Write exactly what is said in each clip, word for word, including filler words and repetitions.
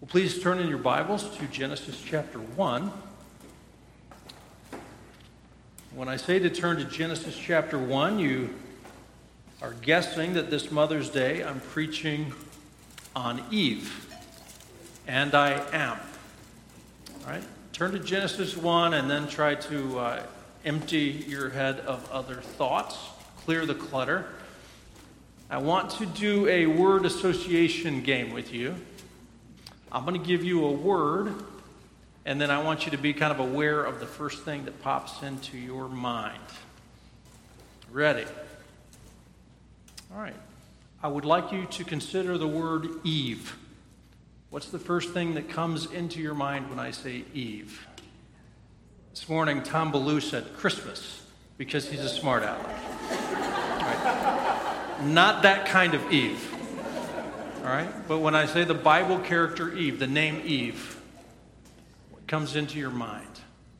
Well, please turn in your Bibles to Genesis chapter one. When I say to turn to Genesis chapter one, you are guessing that this Mother's Day I'm preaching on Eve. And I am. All right? Turn to Genesis one and then try to uh, empty your head of other thoughts. Clear the clutter. I want to do a word association game with you. I'm going to give you a word, and then I want you to be kind of aware of the first thing that pops into your mind. Ready? All right. I would like you to consider the word Eve. What's the first thing that comes into your mind when I say Eve? This morning, Tom Ballou said Christmas, because he's a smart aleck. All right. Not that kind of Eve. All right? But when I say the Bible character Eve, the name Eve, what comes into your mind?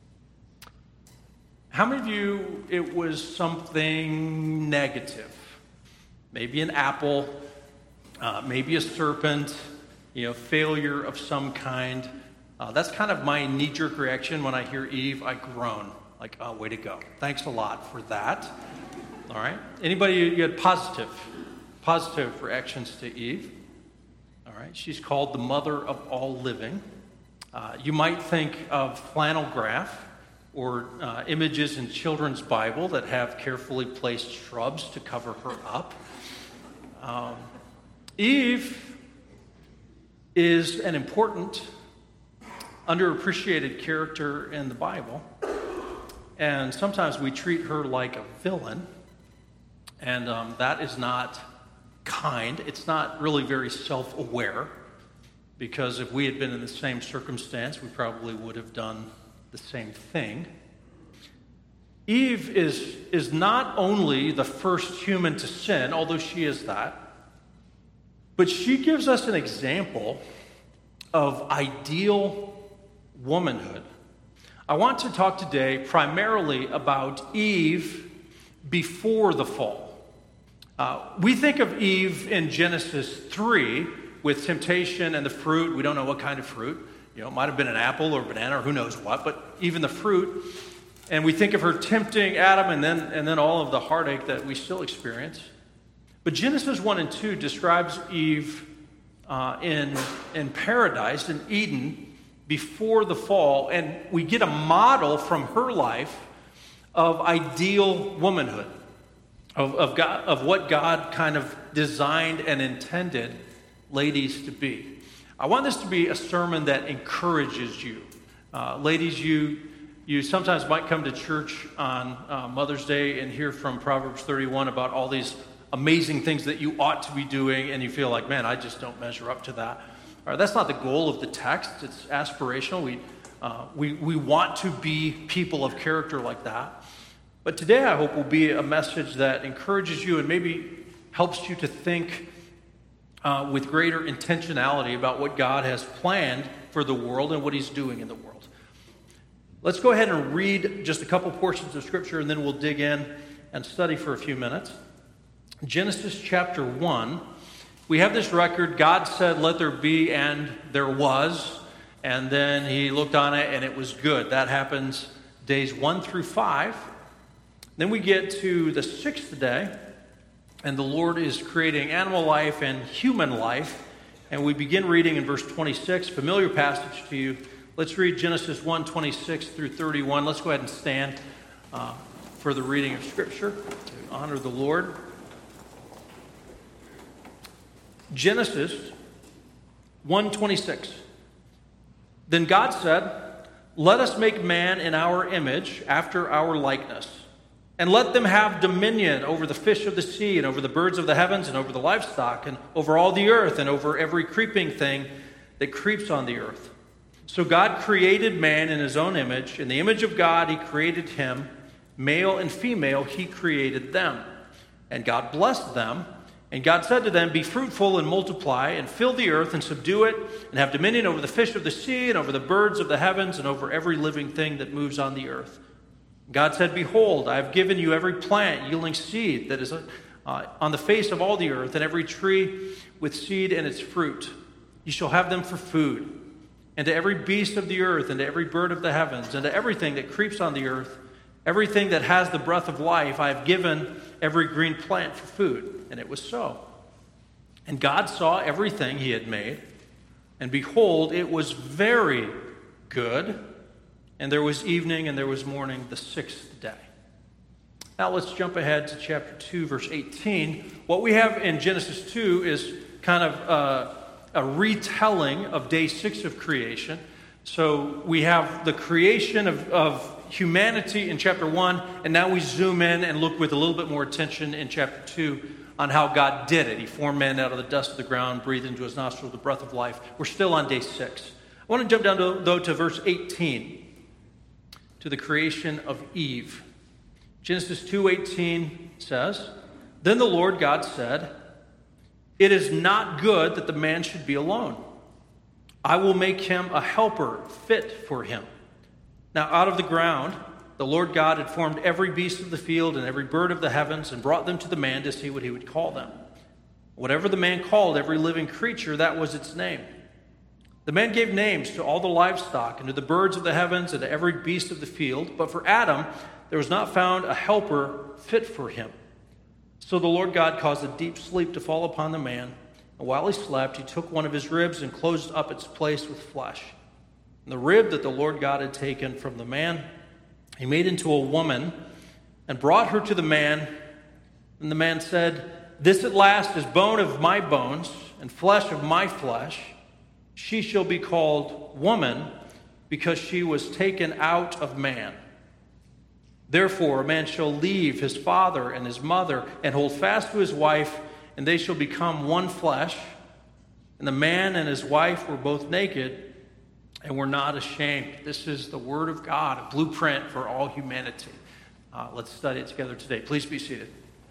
How many of you, it was something negative? Maybe an apple, uh, maybe a serpent, you know, failure of some kind. Uh, that's kind of my knee-jerk reaction when I hear Eve. I groan, like, oh, way to go. Thanks a lot for that. All right? Anybody, you had positive, positive reactions to Eve? All right, she's called the mother of all living. Uh, you might think of flannel graph or uh, images in children's Bible that have carefully placed shrubs to cover her up. Um, Eve is an important, underappreciated character in the Bible, and sometimes we treat her like a villain, and um, that is not kind. It's not really very self-aware, because if we had been in the same circumstance, we probably would have done the same thing. Eve is, is not only the first human to sin, although she is that, but she gives us an example of ideal womanhood. I want to talk today primarily about Eve before the fall. Uh, we think of Eve in Genesis three with temptation and the fruit. We don't know what kind of fruit. You know, it might have been an apple or banana or who knows what, but even the fruit. And we think of her tempting Adam and then and then all of the heartache that we still experience. But Genesis one and two describes Eve uh, in, in paradise, in Eden, before the fall. And we get a model from her life of ideal womanhood. Of, of, God, of what God kind of designed and intended ladies to be. I want this to be a sermon that encourages you. Uh, ladies, you you sometimes might come to church on uh, Mother's Day and hear from Proverbs thirty-one about all these amazing things that you ought to be doing, and you feel like, man, I just don't measure up to that. All right, that's not the goal of the text. It's aspirational. We, uh, we, we want to be people of character like that. But today, I hope, will be a message that encourages you and maybe helps you to think uh, with greater intentionality about what God has planned for the world and what He's doing in the world. Let's go ahead and read just a couple portions of Scripture, and then we'll dig in and study for a few minutes. Genesis chapter one, we have this record. God said, let there be, and there was. And then He looked on it, and it was good. That happens days one through five. Then we get to the sixth day, and the Lord is creating animal life and human life. And we begin reading in verse twenty-six, familiar passage to you. Let's read Genesis one, twenty-six through thirty-one. Let's go ahead and stand uh, for the reading of Scripture to honor the Lord. Genesis one, twenty-six. Then God said, let us make man in our image, after our likeness. And let them have dominion over the fish of the sea, and over the birds of the heavens, and over the livestock, and over all the earth, and over every creeping thing that creeps on the earth. So God created man in His own image. In the image of God He created him. Male and female He created them. And God blessed them. And God said to them, be fruitful and multiply, and fill the earth, and subdue it, and have dominion over the fish of the sea, and over the birds of the heavens, and over every living thing that moves on the earth. God said, behold, I have given you every plant yielding seed that is uh, on the face of all the earth, and every tree with seed in its fruit. You shall have them for food. And to every beast of the earth, and to every bird of the heavens, and to everything that creeps on the earth, everything that has the breath of life, I have given every green plant for food. And it was so. And God saw everything he had made, and behold, it was very good. And there was evening and there was morning, the sixth day. Now let's jump ahead to chapter two, verse eighteen. What we have in Genesis two is kind of uh, a retelling of day six of creation. So we have the creation of, of humanity in chapter one, and now we zoom in and look with a little bit more attention in chapter two on how God did it. He formed man out of the dust of the ground, breathed into his nostrils the breath of life. We're still on day six. I want to jump down, to, though, to verse eighteen, to the creation of Eve. Genesis two eighteen says, Then the Lord God said, It is not good that the man should be alone. I will make him a helper fit for him. Now out of the ground the Lord God had formed every beast of the field and every bird of the heavens and brought them to the man to see what he would call them. Whatever the man called every living creature, that was its name. The man gave names to all the livestock and to the birds of the heavens and to every beast of the field. But for Adam there was not found a helper fit for him. So the Lord God caused a deep sleep to fall upon the man. And while he slept, he took one of his ribs and closed up its place with flesh. And the rib that the Lord God had taken from the man, he made into a woman and brought her to the man. And the man said, This at last is bone of my bones and flesh of my flesh. She shall be called woman because she was taken out of man. Therefore, a man shall leave his father and his mother and hold fast to his wife, and they shall become one flesh. And the man and his wife were both naked and were not ashamed. This is the word of God, a blueprint for all humanity. Uh, let's study it together today. Please be seated.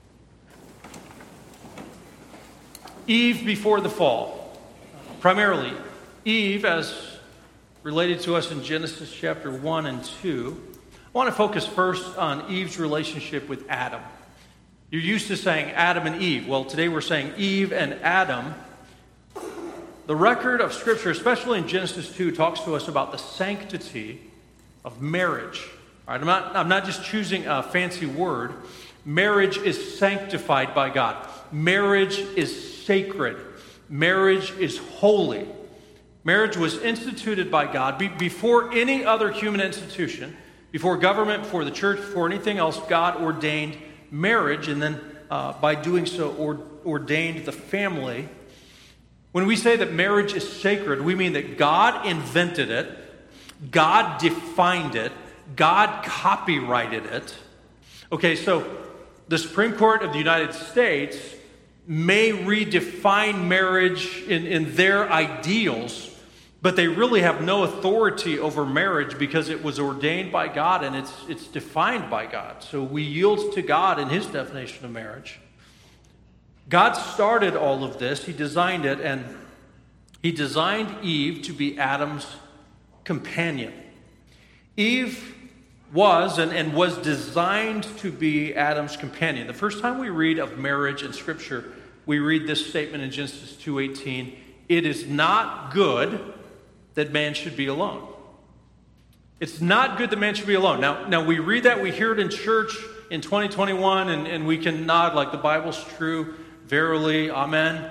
Eve before the fall. Primarily, Eve, as related to us in Genesis chapter one and two. I want to focus first on Eve's relationship with Adam. You're used to saying Adam and Eve. Well, today we're saying Eve and Adam. The record of Scripture, especially in Genesis two, talks to us about the sanctity of marriage. All right, I'm not, I'm not just choosing a fancy word. Marriage is sanctified by God. Marriage is sacred. Marriage is holy. Marriage was instituted by God Be- before any other human institution. Before government, before the church, before anything else, God ordained marriage, and then uh, by doing so, or, ordained the family. When we say that marriage is sacred, we mean that God invented it, God defined it, God copyrighted it. Okay, so the Supreme Court of the United States may redefine marriage in, in their ideals, but they really have no authority over marriage because it was ordained by God and it's it's defined by God. So we yield to God in his definition of marriage. God started all of this. He designed it, and he designed Eve to be Adam's companion. Eve was and, and was designed to be Adam's companion. The first time we read of marriage in Scripture, we read this statement in Genesis two eighteen. It is not good that man should be alone. It's not good that man should be alone. Now, now we read that, we hear it in church in twenty twenty-one, and, and we can nod like the Bible's true. Verily, amen.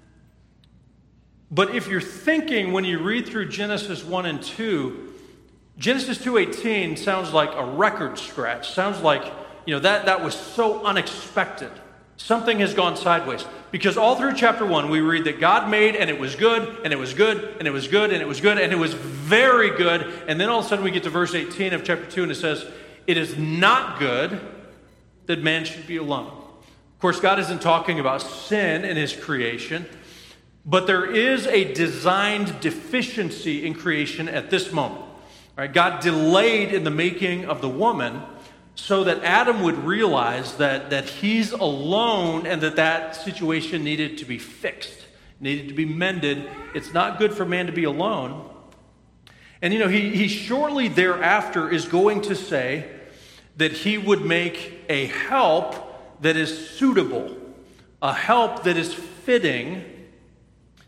But if you're thinking when you read through Genesis one and two, Genesis two eighteen sounds like a record scratch. Sounds like, you know, that, that was so unexpected. Something has gone sideways. Because all through chapter one, we read that God made, and it was good, and it was good, and it was good, and it was good, and it was very good. And then all of a sudden we get to verse eighteen of chapter two, and it says, it is not good that man should be alone. Of course, God isn't talking about sin in his creation, but there is a designed deficiency in creation at this moment. All right, God delayed in the making of the woman so that Adam would realize that, that he's alone and that that situation needed to be fixed, needed to be mended. It's not good for man to be alone. And, you know, he, he shortly thereafter is going to say that he would make a help that is suitable, a help that is fitting.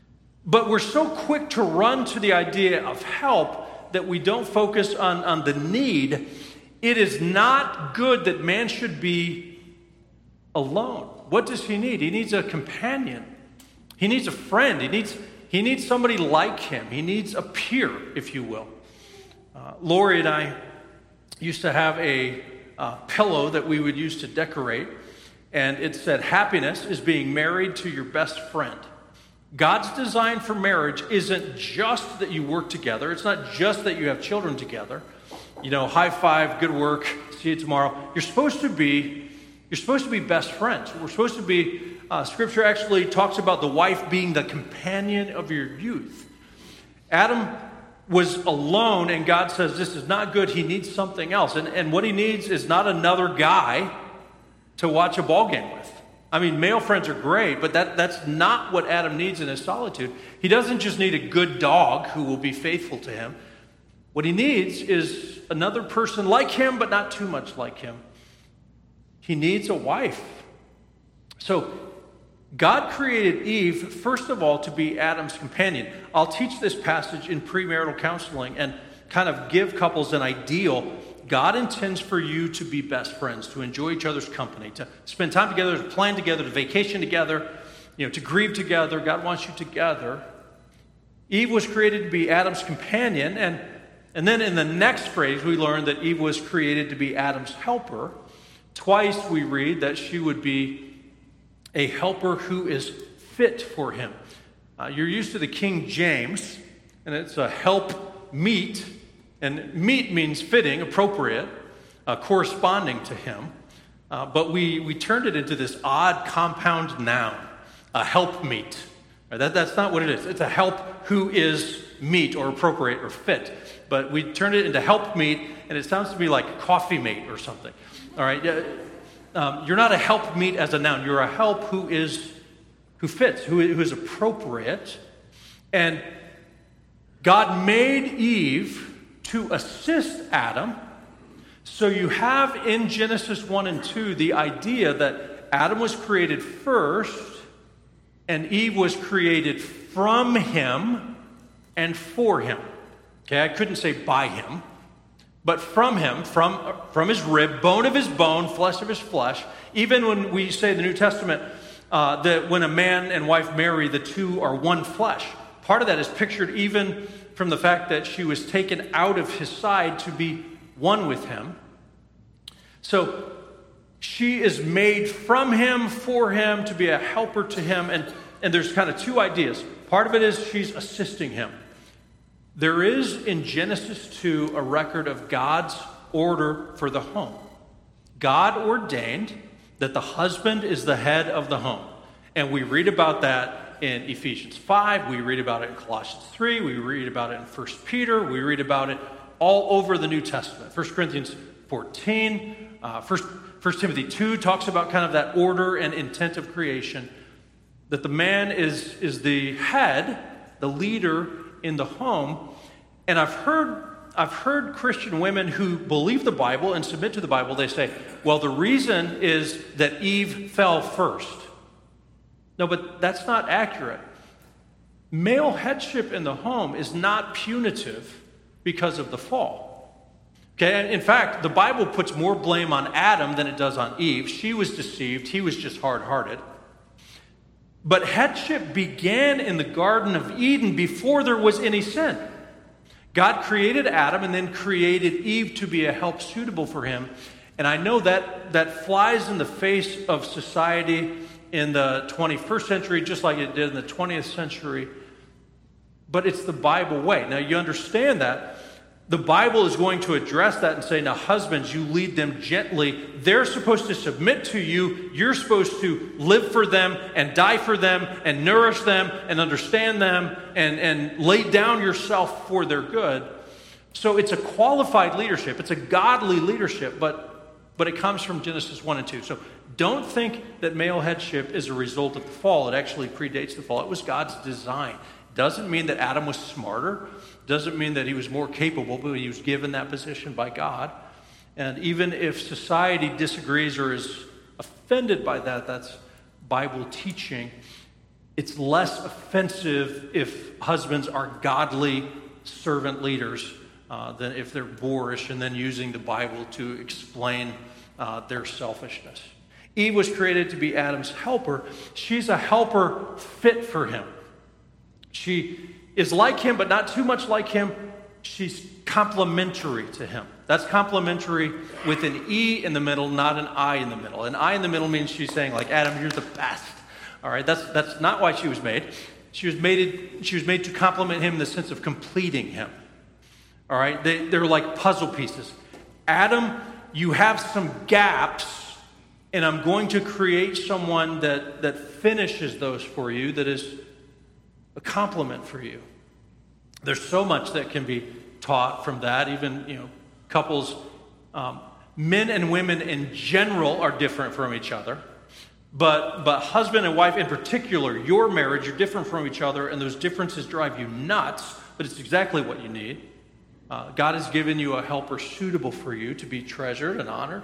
But we're so quick to run to the idea of help that we don't focus on, on the need. It is not good that man should be alone. What does he need? He needs a companion. He needs a friend. He needs, he needs somebody like him. He needs a peer, if you will. Uh, Lori and I used to have a uh, pillow that we would use to decorate, and it said, "Happiness is being married to your best friend." God's design for marriage isn't just that you work together. It's not just that you have children together. You know, high five, good work, see you tomorrow. You're supposed to be, you're supposed to be best friends. We're supposed to be, uh, Scripture actually talks about the wife being the companion of your youth. Adam was alone, and God says this is not good. He needs something else. And, and what he needs is not another guy to watch a ball game with. I mean, male friends are great, but that, that's not what Adam needs in his solitude. He doesn't just need a good dog who will be faithful to him. What he needs is another person like him, but not too much like him. He needs a wife. So God created Eve, first of all, to be Adam's companion. I'll teach this passage in premarital counseling and kind of give couples an ideal. God intends for you to be best friends, to enjoy each other's company, to spend time together, to plan together, to vacation together, you know, to grieve together. God wants you together. Eve was created to be Adam's companion, and, and then in the next phrase, we learn that Eve was created to be Adam's helper. Twice we read that she would be a helper who is fit for him. Uh, you're used to the King James, and it's a help meet. And meet means fitting, appropriate, uh, corresponding to him. Uh, but we, we turned it into this odd compound noun, a helpmeet. Right? That, that's not what it is. It's a help who is meet or appropriate or fit. But we turned it into helpmeet, and it sounds to me like coffee mate or something. All right? Um, you're not a helpmeet as a noun. You're a help who is who fits, who, who is appropriate. And God made Eve to assist Adam. So you have in Genesis one and two the idea that Adam was created first and Eve was created from him and for him. Okay, I couldn't say by him, but from him, from, from his rib, bone of his bone, flesh of his flesh. Even when we say in the New Testament uh, that when a man and wife marry, the two are one flesh. Part of that is pictured even from the fact that she was taken out of his side to be one with him. So she is made from him, for him, to be a helper to him. And, and there's kind of two ideas. Part of it is she's assisting him. There is in Genesis two a record of God's order for the home. God ordained that the husband is the head of the home. And we read about that in Ephesians five, we read about it in Colossians three, we read about it in First Peter, we read about it all over the New Testament. First Corinthians fourteen, uh, First, First Timothy two talks about kind of that order and intent of creation, that the man is, is the head, the leader in the home. And I've heard, I've heard Christian women who believe the Bible and submit to the Bible, they say, well, the reason is that Eve fell first. No, but that's not accurate. Male headship in the home is not punitive because of the fall. Okay, and in fact, the Bible puts more blame on Adam than it does on Eve. She was deceived. He was just hard-hearted. But headship began in the Garden of Eden before there was any sin. God created Adam and then created Eve to be a help suitable for him. And I know that that flies in the face of society in the twenty-first century, just like it did in the twentieth century. But it's the Bible way. Now, you understand that. The Bible is going to address that and say, now, husbands, you lead them gently. They're supposed to submit to you. You're supposed to live for them and die for them and nourish them and understand them and, and lay down yourself for their good. So it's a qualified leadership. It's a godly leadership, but, but it comes from Genesis one and two. So don't think that male headship is a result of the fall. It actually predates the fall. It was God's design. Doesn't mean that Adam was smarter. Doesn't mean that he was more capable, but he was given that position by God. And even if society disagrees or is offended by that, that's Bible teaching. it's less offensive if husbands are godly servant leaders uh, than if they're boorish and then using the Bible to explain uh, their selfishness. Eve was created to be Adam's helper. She's a helper fit for him. She is like him, but not too much like him. She's complementary to him. That's complementary with an E in the middle, not an I in the middle. An I in the middle means she's saying, like, Adam, you're the best. All right, that's that's not why she was made. She was made. She was made to complement him in the sense of completing him. All right, they, they're like puzzle pieces. Adam, you have some gaps, and I'm going to create someone that that finishes those for you. That is a complement for you. There's so much that can be taught from that. Even, you know, couples, um, men and women in general are different from each other. But but husband and wife in particular, your marriage, you're different from each other, and those differences drive you nuts, but it's exactly what you need. Uh, God has given you a helper suitable for you to be treasured and honored.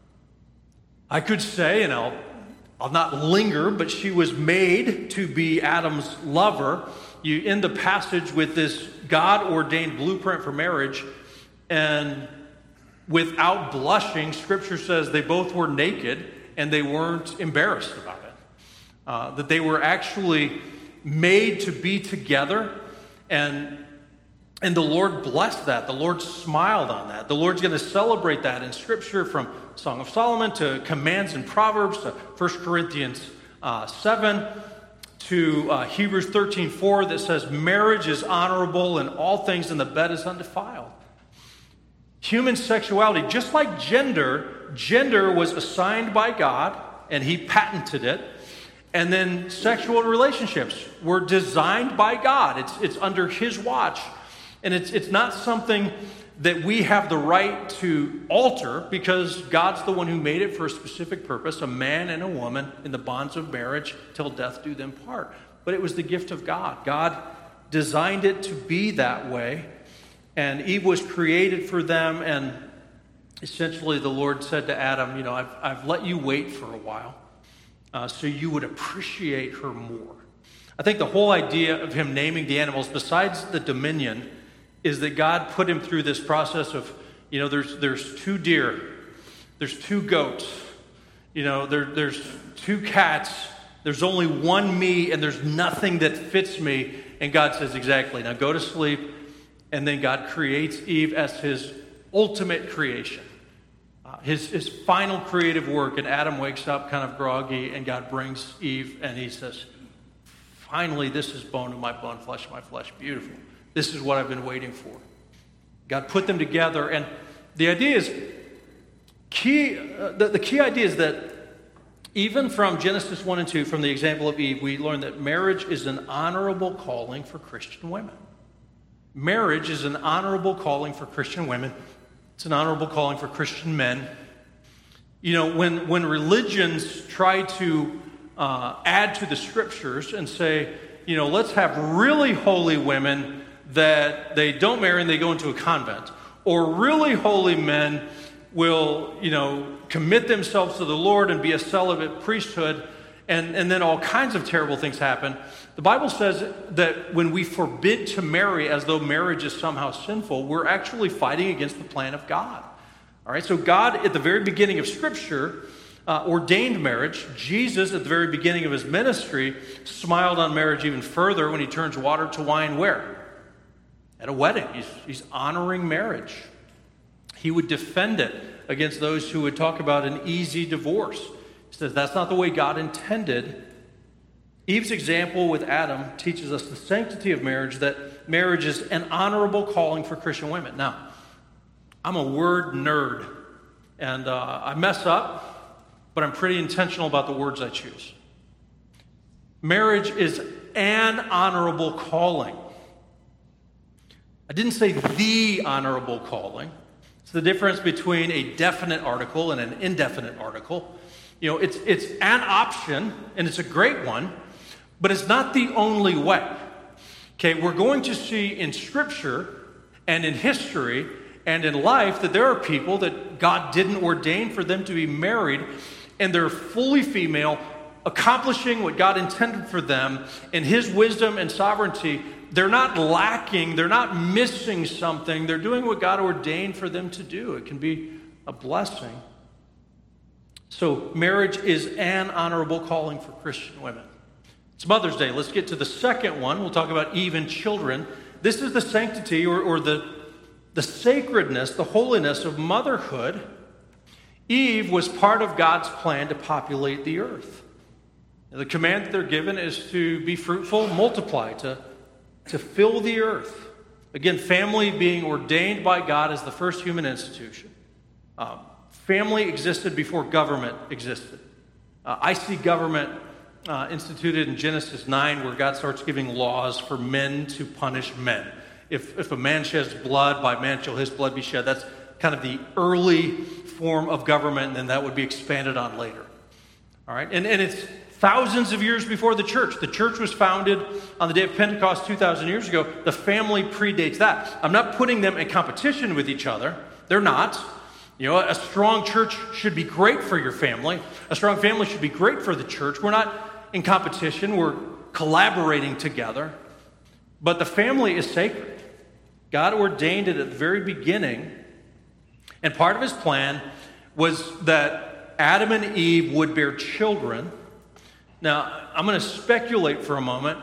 I could say, and I'll, I'll not linger, but she was made to be Adam's lover. You end the passage with this God-ordained blueprint for marriage, and without blushing, Scripture says they both were naked, and they weren't embarrassed about it. Uh, that they were actually made to be together, and, and the Lord blessed that. The Lord smiled on that. The Lord's going to celebrate that in Scripture, from Song of Solomon to commands in Proverbs to First Corinthians uh, seven to uh, Hebrews thirteen four that says marriage is honorable and all things in the bed is undefiled. Human sexuality, just like gender, gender was assigned by God, and he patented it. And then sexual relationships were designed by God. It's, it's under his watch. And it's, it's not something that we have the right to alter, because God's the one who made it for a specific purpose, a man and a woman in the bonds of marriage till death do them part. But it was the gift of God. God designed it to be that way. And Eve was created for them, and essentially the Lord said to Adam, you know, I've, I've let you wait for a while uh, so you would appreciate her more. I think the whole idea of him naming the animals, besides the dominion, is that God put him through this process of, you know, there's there's two deer, there's two goats, you know, there, there's two cats, there's only one me, and there's nothing that fits me. And God says, exactly, now go to sleep. And then God creates Eve as his ultimate creation, uh, his, his final creative work. And Adam wakes up kind of groggy, and God brings Eve, and he says, finally, this is bone of my bone, flesh of my flesh. Beautiful. This is what I've been waiting for. God put them together, and the idea is, key. Uh, the, the key idea is that even from Genesis one and two, from the example of Eve, we learn that marriage is an honorable calling for Christian women. Marriage is an honorable calling for Christian women. It's an honorable calling for Christian men. You know, when, when religions try to uh, add to the Scriptures and say, you know, let's have really holy women that they don't marry and they go into a convent, or really holy men will, you know, commit themselves to the Lord and be a celibate priesthood, and, and then all kinds of terrible things happen. The Bible says that when we forbid to marry as though marriage is somehow sinful, we're actually fighting against the plan of God. All right, so God, at the very beginning of Scripture, uh, ordained marriage. Jesus, at the very beginning of his ministry, smiled on marriage even further when he turns water to wine where? At a wedding. He's, he's honoring marriage. He would defend it against those who would talk about an easy divorce. He says that's not the way God intended. Eve's example with Adam teaches us the sanctity of marriage, that marriage is an honorable calling for Christian women. Now, I'm a word nerd, and uh, I mess up, but I'm pretty intentional about the words I choose. Marriage is an honorable calling. I didn't say the honorable calling. It's the difference between a definite article and an indefinite article. You know, it's it's an option, and it's a great one, but it's not the only way. Okay, we're going to see in Scripture and in history and in life that there are people that God didn't ordain for them to be married, and they're fully female, accomplishing what God intended for them in his wisdom and sovereignty. They're not lacking. They're not missing something. They're doing what God ordained for them to do. It can be a blessing. So marriage is an honorable calling for Christian women. It's Mother's Day. Let's get to the second one. We'll talk about Eve and children. This is the sanctity or, or the, the sacredness, the holiness of motherhood. Eve was part of God's plan to populate the earth. The command that they're given is to be fruitful, multiply, to, to fill the earth. Again, family being ordained by God as the first human institution. Um, family existed before government existed. Uh, I see government uh, instituted in Genesis nine, where God starts giving laws for men to punish men. If, if a man sheds blood, by man shall his blood be shed. That's kind of the early form of government, and then that would be expanded on later. All right, and, and it's thousands of years before the church. The church was founded on the day of Pentecost two thousand years ago. The family predates that. I'm not putting them in competition with each other. They're not. You know, a strong church should be great for your family. A strong family should be great for the church. We're not in competition. We're collaborating together. But the family is sacred. God ordained it at the very beginning. And part of his plan was that Adam and Eve would bear children. Now, I'm going to speculate for a moment.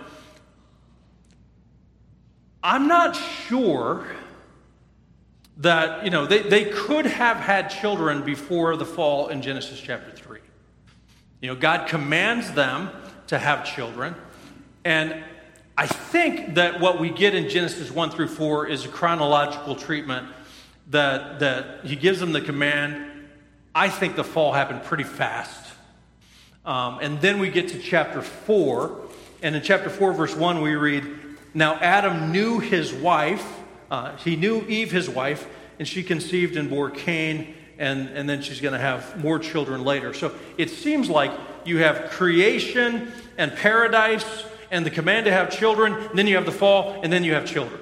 I'm not sure that, you know, they, they could have had children before the fall in Genesis chapter three. You know, God commands them to have children. And I think that what we get in Genesis one through four is a chronological treatment that, that he gives them the command. I think the fall happened pretty fast. Um, and then we get to chapter four, and in chapter four, verse one, we read, "Now Adam knew his wife, uh, he knew Eve his wife, and she conceived and bore Cain, and, and then she's going to have more children later." So it seems like you have creation and paradise and the command to have children, and then you have the fall, and then you have children.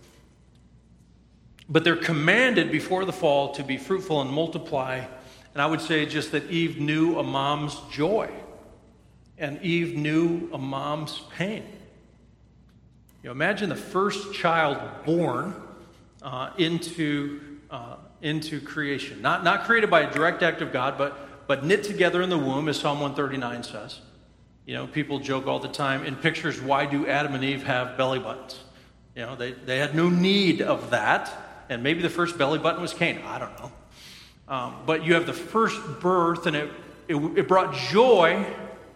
But they're commanded before the fall to be fruitful and multiply. And I would say just that Eve knew a mom's joy. And Eve knew a mom's pain. You know, imagine the first child born uh, into, uh, into creation. Not, not created by a direct act of God, but, but knit together in the womb, as Psalm one thirty-nine says. You know, people joke all the time in pictures, why do Adam and Eve have belly buttons? You know, they, they had no need of that. And maybe the first belly button was Cain. I don't know. Um, but you have the first birth, and it, it, it brought joy.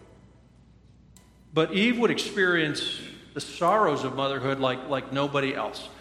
But Eve would experience the sorrows of motherhood like, like nobody else.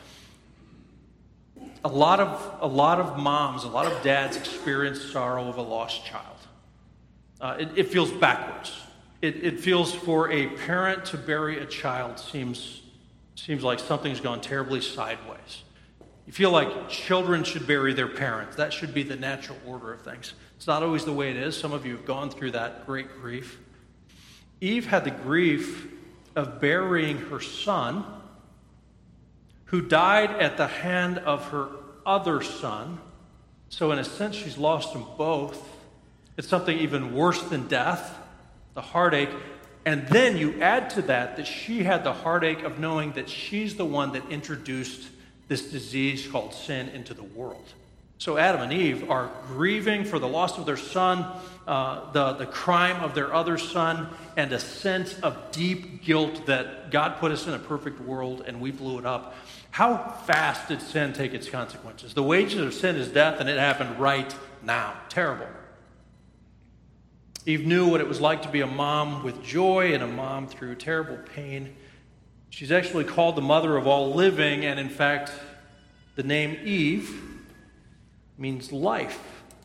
A lot of a lot of moms, a lot of dads experience sorrow of a lost child. Uh, it, it feels backwards. It, it feels for a parent to bury a child seems seems like something's gone terribly sideways. You feel like children should bury their parents. That should be the natural order of things. It's not always the way it is. Some of you have gone through that great grief. Eve had the grief of burying her son, who died at the hand of her other son. So in a sense, she's lost them both. It's something even worse than death, the heartache. And then you add to that that she had the heartache of knowing that she's the one that introduced this disease called sin into the world. So Adam and Eve are grieving for the loss of their son, uh, the, the crime of their other son, and a sense of deep guilt that God put us in a perfect world and we blew it up. How fast did sin take its consequences? The wages of sin is death, and it happened right now. Terrible. Eve knew what it was like to be a mom with joy and a mom through terrible pain. She's actually called the mother of all living, and in fact, the name Eve means life.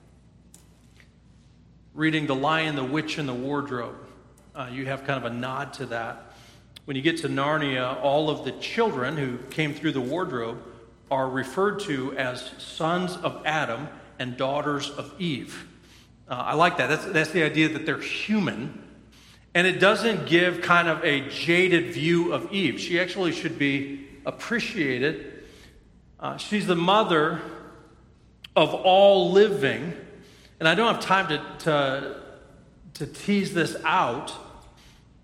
Reading The Lion, the Witch, and the Wardrobe, uh, you have kind of a nod to that. When you get to Narnia, all of the children who came through the wardrobe are referred to as sons of Adam and daughters of Eve. Uh, I like that. That's, that's the idea that they're human. And it doesn't give kind of a jaded view of Eve. She actually should be appreciated. Uh, she's the mother of all living. And I don't have time to, to, to tease this out,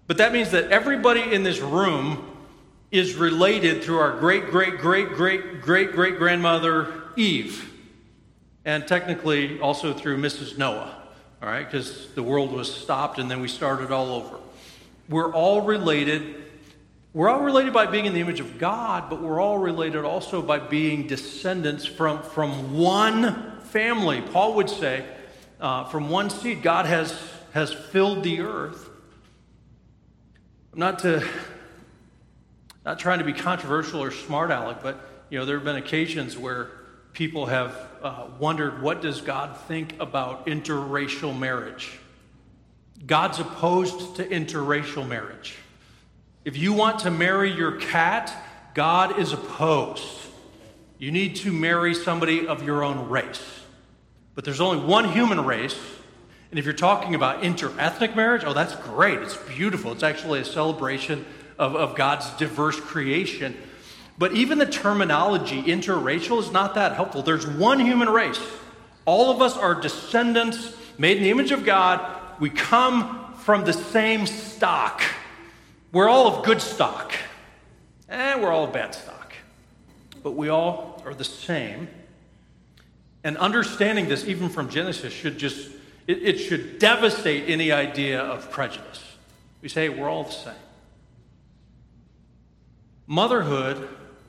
But that means that everybody in this room is related through our great, great, great, great, great, great grandmother Eve. And technically also through Missus Noah, all right, because the world was stopped and then we started all over. We're all related. We're all related by being in the image of God, but we're all related also by being descendants from, from one family. Paul would say, uh, from one seed, God has, has filled the earth. I'm not to, not trying to be controversial or smart aleck, but you know there have been occasions where people have uh, wondered, what does God think about interracial marriage? God's opposed to interracial marriage. If you want to marry your cat, God is opposed. You need to marry somebody of your own race. But there's only one human race. And if you're talking about interethnic marriage, oh, that's great. It's beautiful. It's actually a celebration of, of God's diverse creation. But even the terminology interracial is not that helpful. There's one human race. All of us are descendants made in the image of God. We come from the same stock. We're all of good stock. And we're all of bad stock. But we all are the same. And understanding this, even from Genesis, should just It, it should devastate any idea of prejudice. We say we're all the same. Motherhood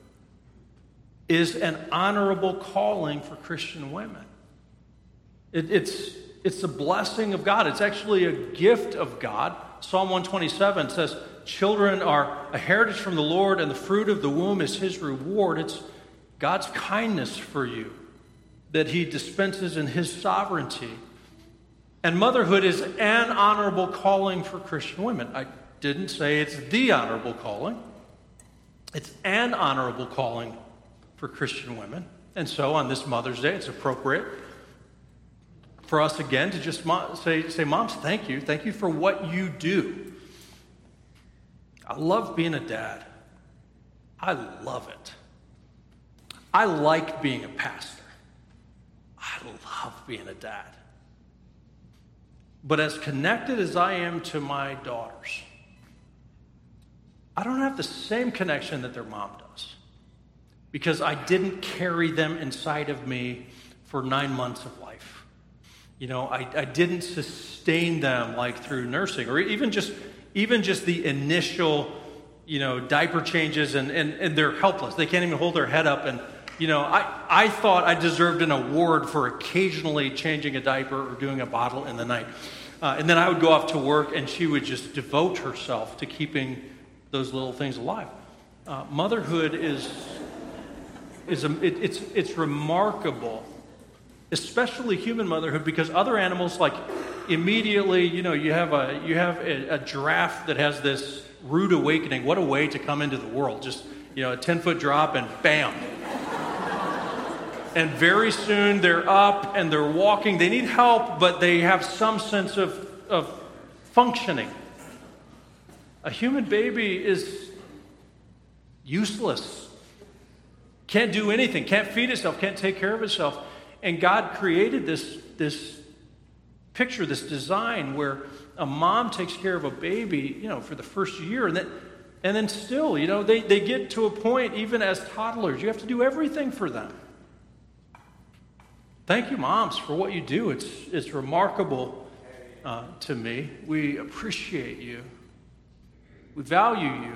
is an honorable calling for Christian women. It, it's, it's a blessing of God. It's actually a gift of God. Psalm one twenty-seven says, children are a heritage from the Lord, and the fruit of the womb is his reward. It's God's kindness for you that he dispenses in his sovereignty. And motherhood is an honorable calling for Christian women. I didn't say it's the honorable calling. It's an honorable calling for Christian women. And so on this Mother's Day, it's appropriate for us again to just mo- say, say, Moms, thank you. Thank you for what you do. I love being a dad. I love it. I like being a pastor. I love being a dad. But as connected as I am to my daughters, I don't have the same connection that their mom does, because I didn't carry them inside of me for nine months of life. You know, I, I didn't sustain them like through nursing, or even just even just the initial, you know, diaper changes, and, and, and they're helpless. They can't even hold their head up. And, you know, I, I thought I deserved an award for occasionally changing a diaper or doing a bottle in the night. Uh, and then I would go off to work, and she would just devote herself to keeping those little things alive. Uh, motherhood is is a, it, it's it's remarkable, especially human motherhood, because other animals, like immediately, you know, you have a you have a, a giraffe that has this rude awakening. What a way to come into the world! Just, you know, a ten foot drop and bam. And very soon they're up and they're walking. They need help, but they have some sense of, of functioning. A human baby is useless. Can't do anything, can't feed itself, can't take care of itself. And God created this, this picture, this design where a mom takes care of a baby, you know, for the first year. And then, and then still, you know, they, they get to a point, even as toddlers, you have to do everything for them. Thank you, moms, for what you do. It's, it's remarkable uh, to me. We appreciate you. We value you.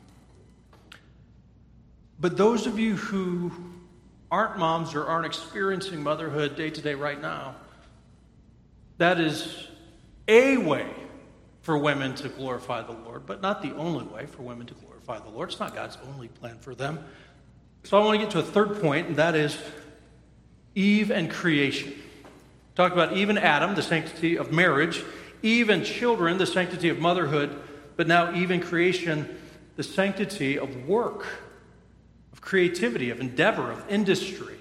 But those of you who aren't moms or aren't experiencing motherhood day to day right now, that is a way for women to glorify the Lord, but not the only way for women to glorify the Lord. It's not God's only plan for them. So I want to get to a third point, and that is Eve and creation. Talk about Eve and Adam, the sanctity of marriage. Eve and children, the sanctity of motherhood. But now Eve and creation, the sanctity of work, of creativity, of endeavor, of industry.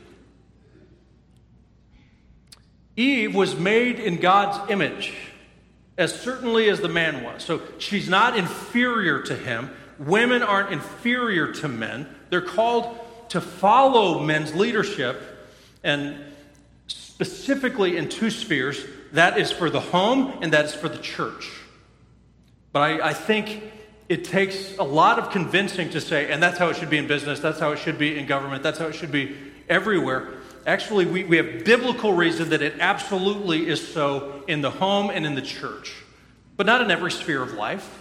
Eve was made in God's image, as certainly as the man was. So she's not inferior to him. Women aren't inferior to men. They're called to follow men's leadership, and specifically in two spheres. That is for the home, and that is for the church. But I, I think it takes a lot of convincing to say, and that's how it should be in business, that's how it should be in government, that's how it should be everywhere. Actually, we, we have biblical reason that it absolutely is so in the home and in the church, but not in every sphere of life.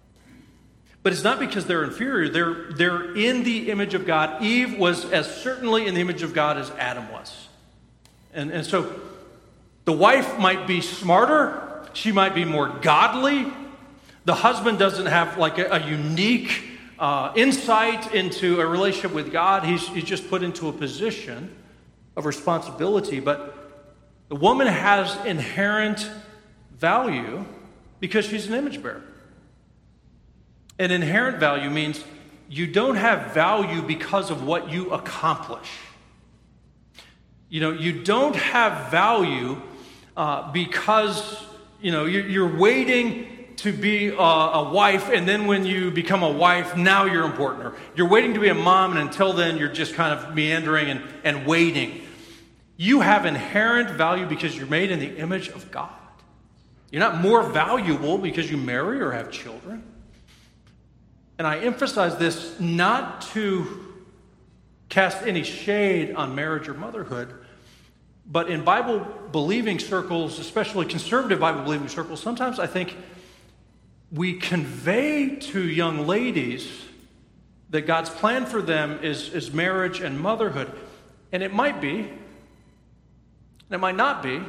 But it's not because they're inferior. They're, they're in the image of God. Eve was as certainly in the image of God as Adam was. And, and so the wife might be smarter. She might be more godly. The husband doesn't have like a, a unique uh, insight into a relationship with God. He's, he's just put into a position of responsibility. But the woman has inherent value because she's an image bearer. An inherent value means you don't have value because of what you accomplish. You know, you don't have value uh, because, you know, you're, you're waiting to be a, a wife, and then when you become a wife, now you're important. Or you're waiting to be a mom, and until then, you're just kind of meandering and, and waiting. You have inherent value because you're made in the image of God. You're not more valuable because you marry or have children. And I emphasize this not to cast any shade on marriage or motherhood, but in Bible-believing circles, especially conservative Bible-believing circles, sometimes I think we convey to young ladies that God's plan for them is, is marriage and motherhood. And it might be, and it might not be.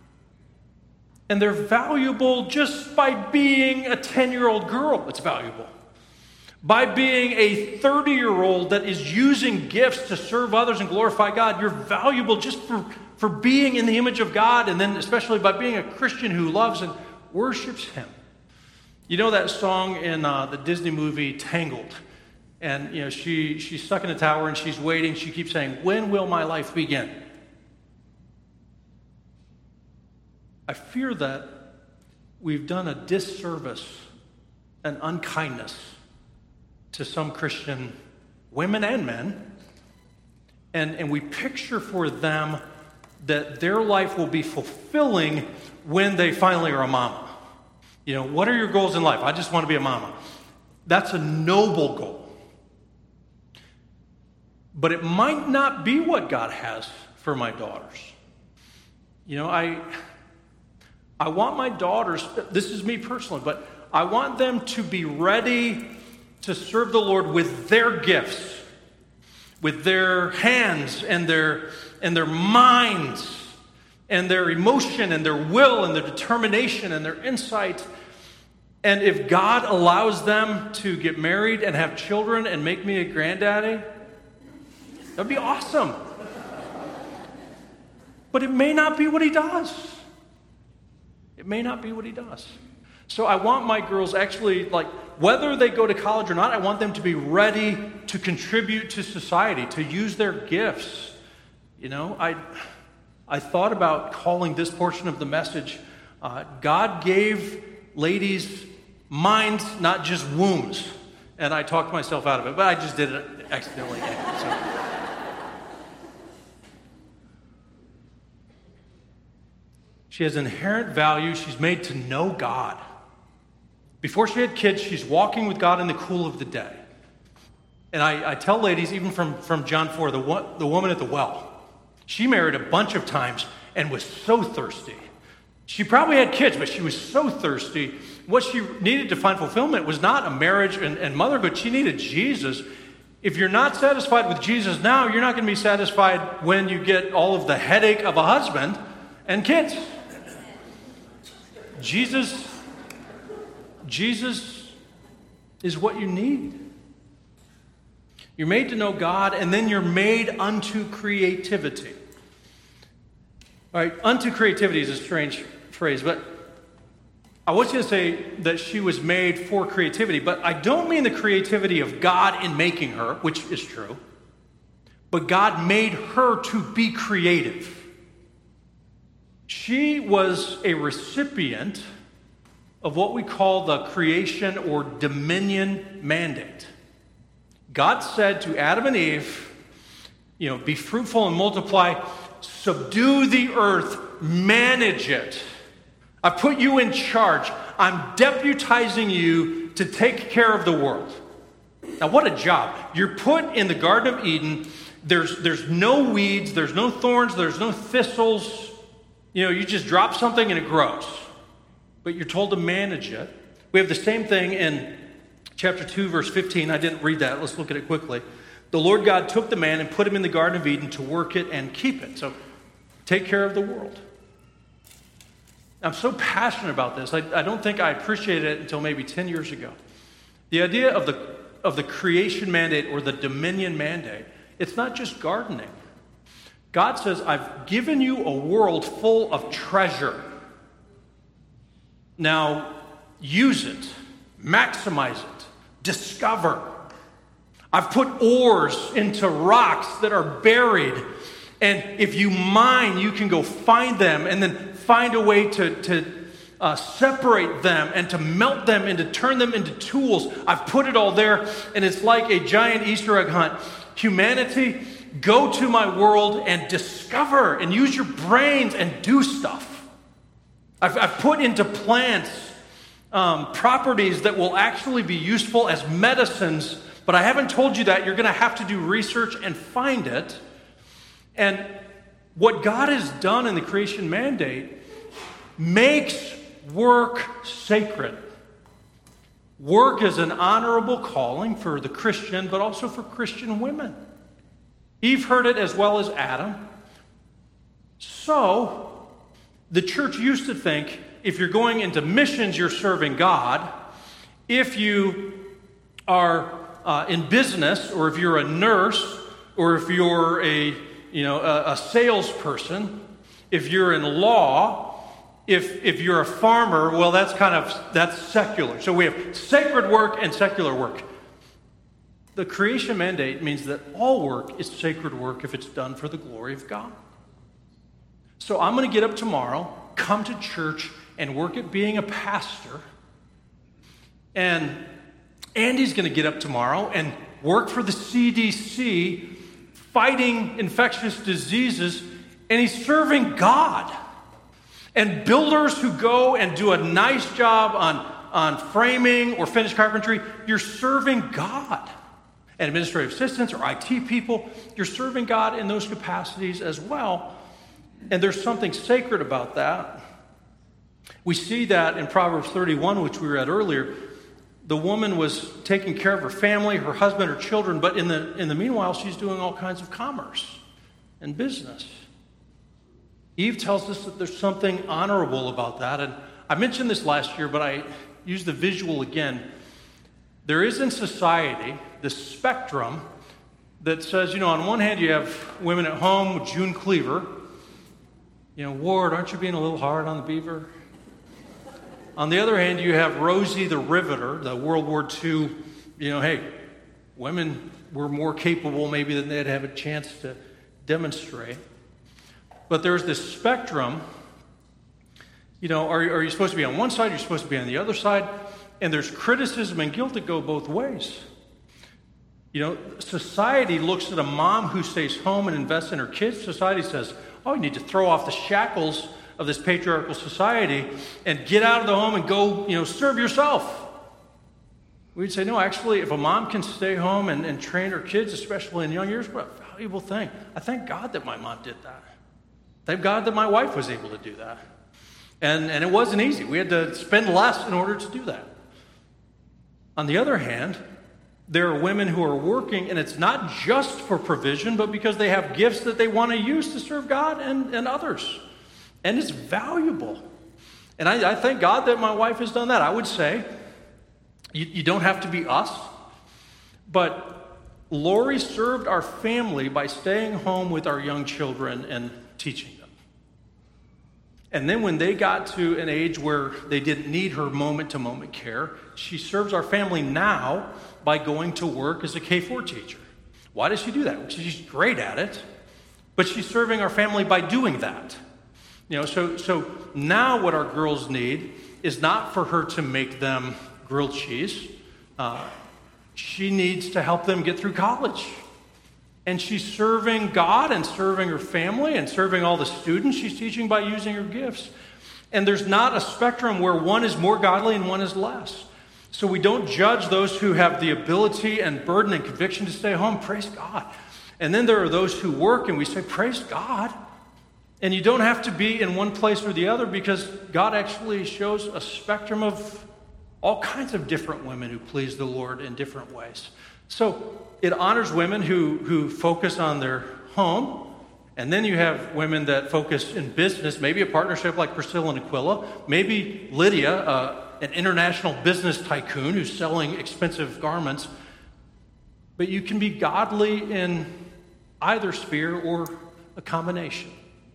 And they're valuable just by being a ten-year-old girl. It's valuable. By being a thirty-year-old that is using gifts to serve others and glorify God, you're valuable just for, for being in the image of God, and then especially by being a Christian who loves and worships Him. You know that song in uh, the Disney movie Tangled? And, you know, she, she's stuck in a tower and she's waiting. She keeps saying, "When will my life begin?" I fear that we've done a disservice, an unkindness to some Christian women and men, and, and we picture for them that their life will be fulfilling when they finally are a mama. You know, what are your goals in life? I just want to be a mama. That's a noble goal. But it might not be what God has for my daughters. You know, I, I want my daughters, this is me personally, but I want them to be ready to serve the Lord with their gifts, with their hands and their and their minds and their emotion and their will and their determination and their insight. And if God allows them to get married and have children and make me a granddaddy, that'd be awesome. But it may not be what He does. It may not be what He does. So I want my girls actually, like, whether they go to college or not, I want them to be ready to contribute to society, to use their gifts. You know, I I thought about calling this portion of the message, uh, God gave ladies minds, not just wombs. And I talked myself out of it, but I just did it accidentally. So. She has inherent value. She's made to know God. Before she had kids, she's walking with God in the cool of the day. And I, I tell ladies, even from, from John four, the, one, the woman at the well, she married a bunch of times and was so thirsty. She probably had kids, but she was so thirsty. What she needed to find fulfillment was not a marriage and, and motherhood. She needed Jesus. If you're not satisfied with Jesus now, you're not going to be satisfied when you get all of the headache of a husband and kids. Jesus, Jesus is what you need. You're made to know God, and then you're made unto creativity. All right, unto creativity is a strange phrase, but I was going to say that she was made for creativity, but I don't mean the creativity of God in making her, which is true, but God made her to be creative. She was a recipient of what we call the creation or dominion mandate. God said to Adam and Eve, you know, be fruitful and multiply, subdue the earth, manage it. I put you in charge. I'm deputizing you to take care of the world. Now, what a job. You're put in the Garden of Eden. There's, there's no weeds, there's no thorns, there's no thistles. You know, you just drop something and it grows. But you're told to manage it. We have the same thing in chapter two, verse fifteen. I didn't read that. Let's look at it quickly. The Lord God took the man and put him in the Garden of Eden to work it and keep it. So take care of the world. I'm so passionate about this. I, I don't think I appreciated it until maybe ten years ago. The idea of the, of the creation mandate or the dominion mandate, it's not just gardening. God says, I've given you a world full of treasure. Now, use it, maximize it, discover. I've put ores into rocks that are buried, and if you mine, you can go find them and then find a way to, to uh, separate them and to melt them and to turn them into tools. I've put it all there, and it's like a giant Easter egg hunt. Humanity, go to my world and discover and use your brains and do stuff. I've, I've put into plants um, properties that will actually be useful as medicines, but I haven't told you that. You're going to have to do research and find it. And what God has done in the creation mandate makes work sacred. Work is an honorable calling for the Christian, but also for Christian women. Eve heard it as well as Adam. So, the church used to think if you're going into missions, you're serving God. If you are uh, in business, or if you're a nurse, or if you're a you know a, a salesperson, if you're in law, if if you're a farmer, well, that's kind of that's secular. So we have sacred work and secular work. The creation mandate means that all work is sacred work if it's done for the glory of God. So I'm going to get up tomorrow, come to church, and work at being a pastor. And Andy's going to get up tomorrow and work for the C D C, fighting infectious diseases, and he's serving God. And builders who go and do a nice job on, on framing or finished carpentry, you're serving God. And administrative assistants or I T people, you're serving God in those capacities as well. And there's something sacred about that. We see that in Proverbs thirty-one, which we read earlier. The woman was taking care of her family, her husband, her children, but in the, in the meanwhile, she's doing all kinds of commerce and business. Eve tells us that there's something honorable about that. And I mentioned this last year, but I use the visual again. There is in society this spectrum that says, you know, on one hand you have women at home with June Cleaver. You know, Ward, aren't you being a little hard on the beaver? On the other hand, you have Rosie the Riveter, the World War Two, you know, hey, women were more capable maybe than they'd have a chance to demonstrate. But there's this spectrum, you know, are, are you supposed to be on one side, you're supposed to be on the other side, and there's criticism and guilt that go both ways. You know, society looks at a mom who stays home and invests in her kids. Society says, oh, you need to throw off the shackles of this patriarchal society and get out of the home and go, you know, serve yourself. We'd say, no, actually, if a mom can stay home and, and train her kids, especially in young years, what a valuable thing. I thank God that my mom did that. Thank God that my wife was able to do that. And, and it wasn't easy. We had to spend less in order to do that. On the other hand, there are women who are working, and it's not just for provision, but because they have gifts that they want to use to serve God and, and others. And it's valuable. And I, I thank God that my wife has done that. I would say, you, you don't have to be us, but Lori served our family by staying home with our young children and teaching them. And then when they got to an age where they didn't need her moment-to-moment care, she serves our family now by going to work as a K four teacher. Why does she do that? Because she's great at it, but she's serving our family by doing that. You know, so so now what our girls need is not for her to make them grilled cheese. Uh, she needs to help them get through college. And she's serving God and serving her family and serving all the students she's teaching by using her gifts. And there's not a spectrum where one is more godly and one is less. So we don't judge those who have the ability and burden and conviction to stay home. Praise God. And then there are those who work, and we say, praise God. And you don't have to be in one place or the other, because God actually shows a spectrum of all kinds of different women who please the Lord in different ways. So it honors women who, who focus on their home. And then you have women that focus in business, maybe a partnership like Priscilla and Aquila, maybe Lydia, uh, an international business tycoon who's selling expensive garments. But you can be godly in either sphere or a combination.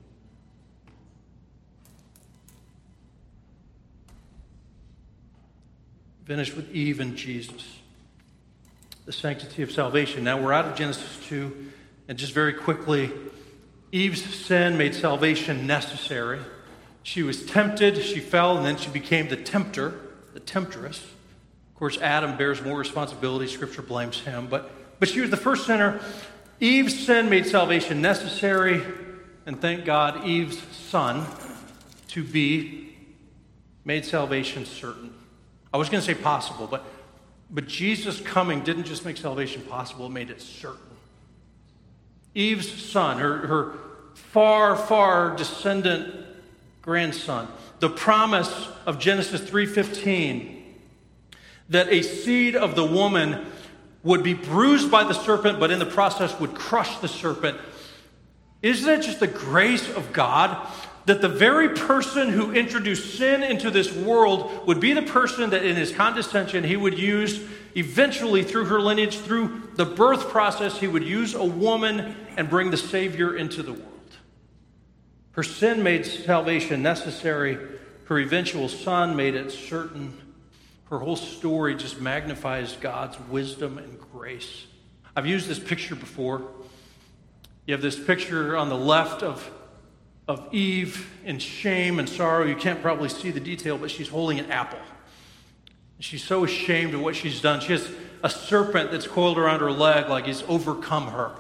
Finish with Eve and Jesus, the sanctity of salvation. Now we're out of Genesis two, and just very quickly, Eve's sin made salvation necessary. She was tempted, she fell, and then she became the tempter, the temptress. Of course, Adam bears more responsibility. Scripture blames him. But, but she was the first sinner. Eve's sin made salvation necessary. And thank God, Eve's son, to be, made salvation certain. I was going to say possible, but, but Jesus' coming didn't just make salvation possible, it made it certain. Eve's son, her, her far, far descendant grandson, the promise of Genesis three fifteen, that a seed of the woman would be bruised by the serpent, but in the process would crush the serpent. Isn't that just the grace of God? That the very person who introduced sin into this world would be the person that in his condescension he would use eventually through her lineage, through the birth process, he would use a woman and bring the Savior into the world. Her sin made salvation necessary. Her eventual son made it certain. Her whole story just magnifies God's wisdom and grace. I've used this picture before. You have this picture on the left of of Eve in shame and sorrow. You can't probably see the detail, but she's holding an apple. She's so ashamed of what she's done. She has a serpent that's coiled around her leg like he's overcome her.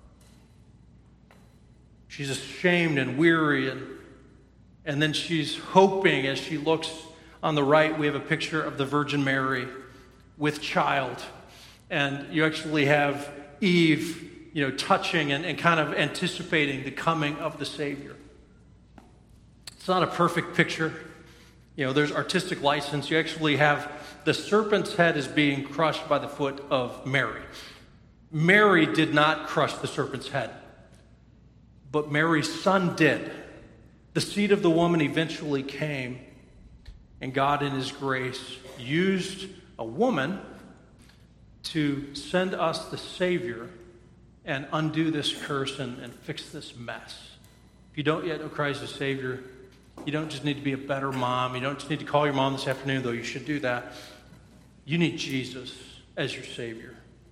She's ashamed and weary, and, and then she's hoping as she looks on the right, we have a picture of the Virgin Mary with child. And you actually have Eve, you know, touching and, and kind of anticipating the coming of the Savior. It's not a perfect picture. You know, there's artistic license. You actually have the serpent's head is being crushed by the foot of Mary. Mary did not crush the serpent's head, but Mary's son did. The seed of the woman eventually came, and God in his grace used a woman to send us the Savior and undo this curse and, and fix this mess. If you don't yet know Christ as Savior, you don't just need to be a better mom. You don't just need to call your mom this afternoon, though you should do that. You need Jesus as your Savior.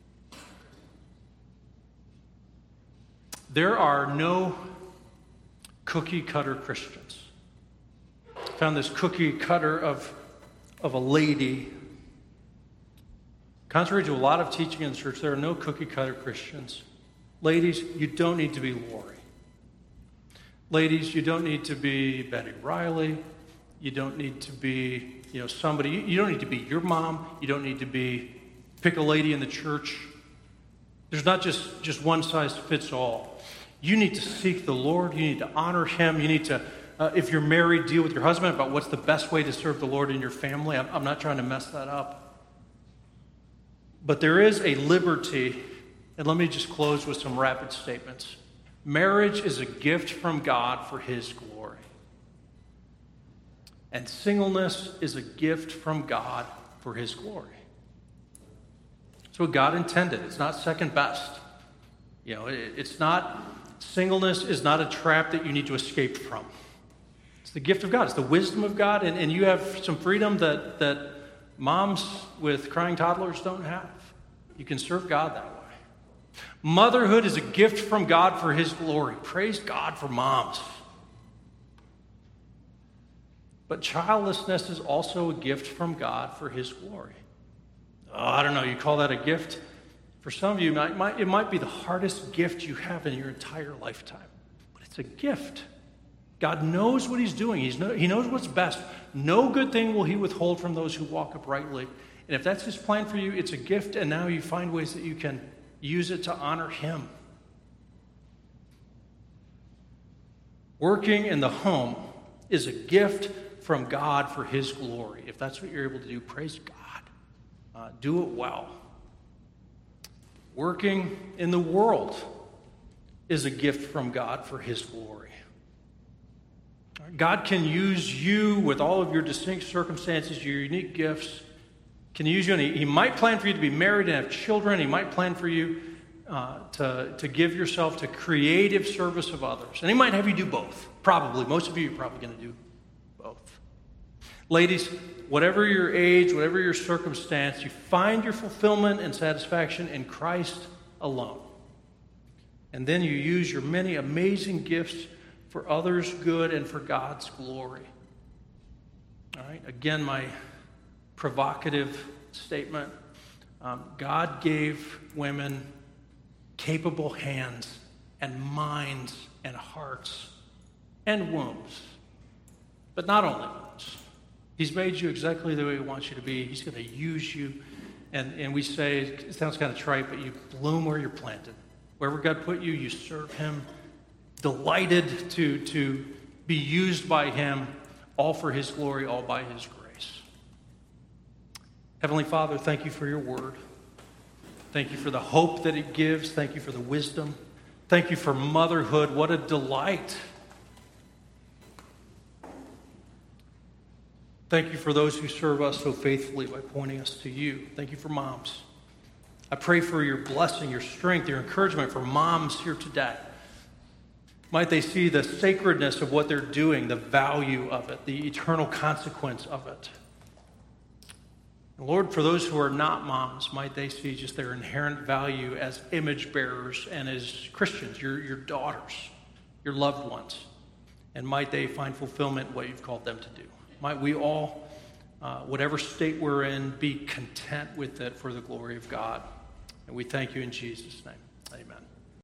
There are no cookie-cutter Christians. I found this cookie-cutter of, of a lady. Contrary to a lot of teaching in the church, there are no cookie-cutter Christians. Ladies, you don't need to be Lori. Ladies, you don't need to be Betty Riley. You don't need to be, you know, somebody. You don't need to be your mom. You don't need to be, pick a lady in the church. There's not just, just one size fits all. You need to seek the Lord. You need to honor him. You need to, uh, if you're married, deal with your husband about what's the best way to serve the Lord in your family. I'm, I'm not trying to mess that up. But there is a liberty, and let me just close with some rapid statements. Marriage is a gift from God for his glory. And singleness is a gift from God for his glory. It's what God intended. It's not second best. You know, it, it's not, singleness is not a trap that you need to escape from. It's the gift of God. It's the wisdom of God. And, and you have some freedom that, that moms with crying toddlers don't have. You can serve God that way. Motherhood is a gift from God for his glory. Praise God for moms. But childlessness is also a gift from God for his glory. Oh, I don't know, you call that a gift? For some of you, it might, it might be the hardest gift you have in your entire lifetime. But it's a gift. God knows what he's doing. He's no, he knows what's best. No good thing will he withhold from those who walk uprightly. And if that's his plan for you, it's a gift, and now you find ways that you can use it to honor him. Working in the home is a gift from God for his glory. If that's what you're able to do, praise God. Uh, do it well. Working in the world is a gift from God for his glory. God can use you with all of your distinct circumstances, your unique gifts. Can use you, and he, he might plan for you to be married and have children. He might plan for you uh, to, to give yourself to creative service of others. And he might have you do both. Probably. Most of you are probably going to do both. Ladies, whatever your age, whatever your circumstance, you find your fulfillment and satisfaction in Christ alone. And then you use your many amazing gifts for others' good and for God's glory. All right, again, my provocative statement. Um, God gave women capable hands and minds and hearts and wombs. But not only wombs. He's made you exactly the way he wants you to be. He's going to use you. And, and we say, it sounds kind of trite, but you bloom where you're planted. Wherever God put you, you serve him. Delighted to, to be used by him, all for his glory, all by his grace. Heavenly Father, thank you for your word. Thank you for the hope that it gives. Thank you for the wisdom. Thank you for motherhood. What a delight. Thank you for those who serve us so faithfully by pointing us to you. Thank you for moms. I pray for your blessing, your strength, your encouragement for moms here today. Might they see the sacredness of what they're doing, the value of it, the eternal consequence of it. And Lord, for those who are not moms, might they see just their inherent value as image bearers and as Christians, your, your daughters, your loved ones. And might they find fulfillment in what you've called them to do. Might we all, uh, whatever state we're in, be content with it for the glory of God. And we thank you in Jesus' name. Amen.